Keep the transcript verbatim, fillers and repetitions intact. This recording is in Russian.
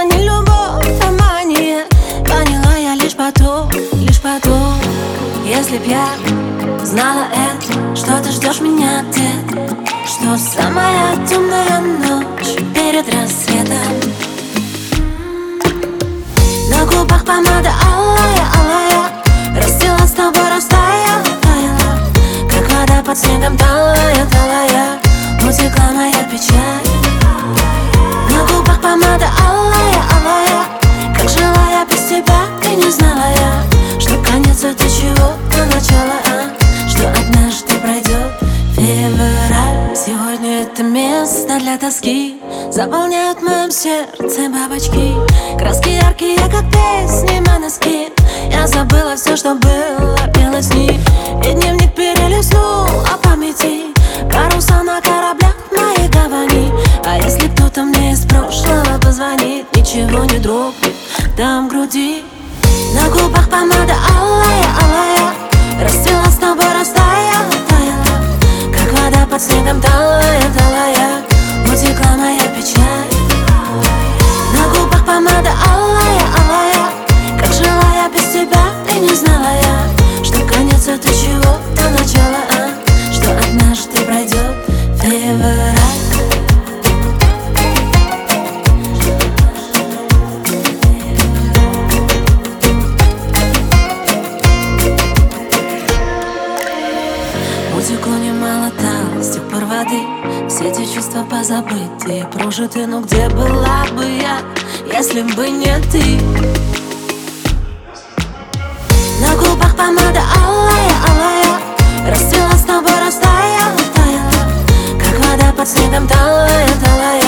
не любовь, а мания. Поняла я лишь потом, лишь потом. Если б я знала это, что ты ждешь меня где-то, что самая темная ночь перед рассветом. На губах помада алая, алая, растила с тобой, растаяла, таяла, как вода под снегом талая, талая, утекла моя печаль. На губах помада алая, алая, как жила я без тебя, и не знала я, что конец это чего-то начало, а что однажды пройдет февраль. Сегодня это место для тоски заполняют в моем сердце бабочки. Краски яркие, как песни на носки. Я забыла все, что было, пела с ней. И дневник перелистнул о памяти. Паруса на кораблях моей гавани. А если кто-то мне из прошлого позвонит, ничего не дрогнет там в груди. На губах помада алая, алая, растила с тобой, растаяла, таяла, как вода под снегом талая, талая, утекла моя печаль. На губах помада алая, алая, как жила я без тебя, и не знала я, что конец это чего-то начало, а что однажды пройдет февраль. Утекло немало там, с тех пор воды. Все эти чувства позабыты, прожиты. Но где была бы я, если бы не ты? На губах помада алая, алая, растила с тобой, растаяла, таяла, как вода под снегом талая, талая.